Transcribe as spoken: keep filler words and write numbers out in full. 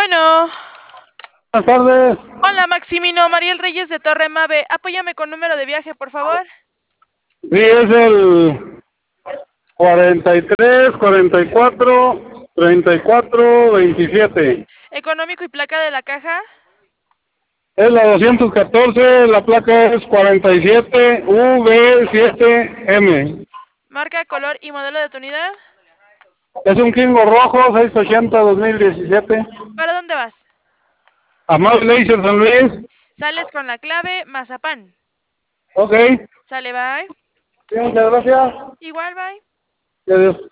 Bueno. Buenas tardes. Hola, Maximino. Mariel Reyes de Torre Mave. Apóyame con número de viaje, por favor. Sí, es el cuarenta y tres, cuarenta y cuatro, treinta y cuatro, veintisiete. Económico y placa de la caja. Es la doscientos catorce, la placa es cuarenta y siete U V siete M. Marca, color y modelo de tu unidad. Es un Kingo rojo, seiscientos ochenta dos mil diecisiete. ¿Para dónde vas? Amado Laser San Luis. Sales con la clave Mazapán. Ok. Sale, bye. Sí, muchas gracias. Igual, bye. Adiós.